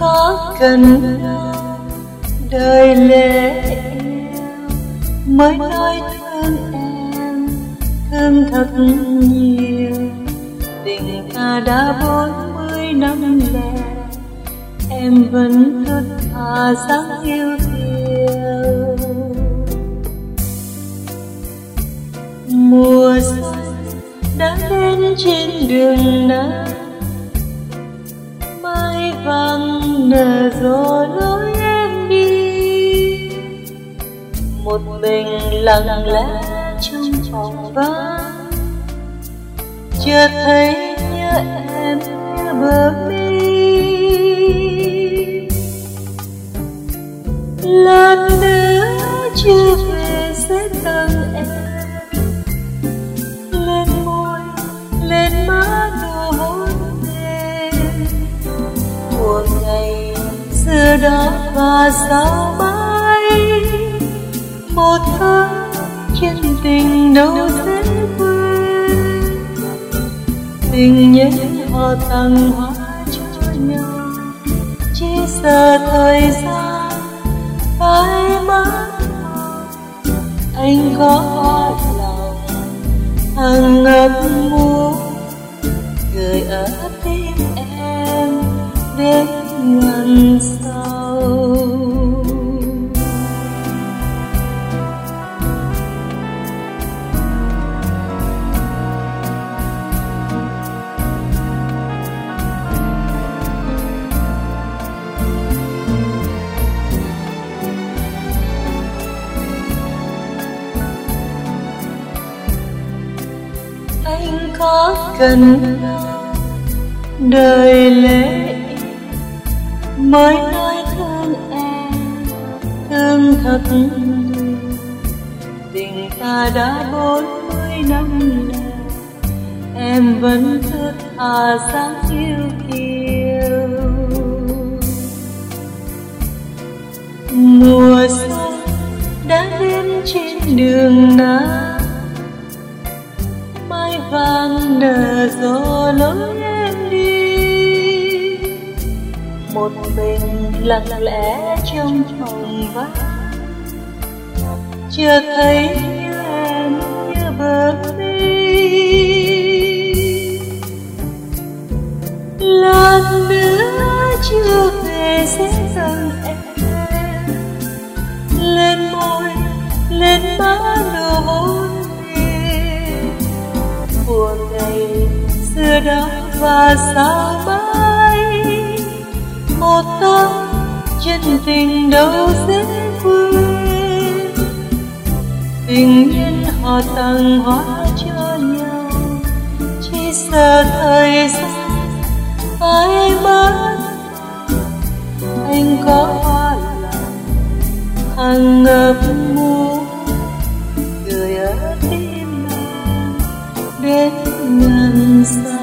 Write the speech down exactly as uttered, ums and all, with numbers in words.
có cần đời lẽ mới nói thương em, thương thật nhiều. Tình ta đã bốn mươi năm lẻ, em vẫn thức tha dáng yêu kiều. Mùa xuân đã đến trên đường nắng, mai vàng nở rộ lối em đi. Một mình lặng lẽ trong phòng vắng, chợt thấy nhớ em như bờ mi. Lần nữa chưa về sẽ tầng em, lên môi lên má nụ hôn em. Của ngày xưa đó và sao mãi, một tháng chân tình đâu dễ quên. Tình nhân họ tặng hoa cho nhau, chỉ sợ thời gian phai mất. Anh có lòng hằng ngập muốn gửi ở tim em đến ngàn sau. Anh có cần đời lẽ mới nói thương em, thương thật nhiều. Tình ta đã bốn mươi năm lẻ, em vẫn thức tha dáng yêu kiều. Mùa xuân đã đến trên đường nắng, mai vàng nở rộ lối em đi. Một mình lặng lẽ trong phòng vắng, chưa thấy như em như bờ mi. Lần nữa chưa về sẽ dần em, lên môi lên má nụ hôn em. Của ngày xưa đó và sao mãi, một tháng chân tình đâu dễ quên. Tình nhân họ tặng hoa cho nhau, chỉ sợ thời gian phai mất. Anh có hoa lòng hằng ngập muốn gửi ở tim em đến ngàn xa.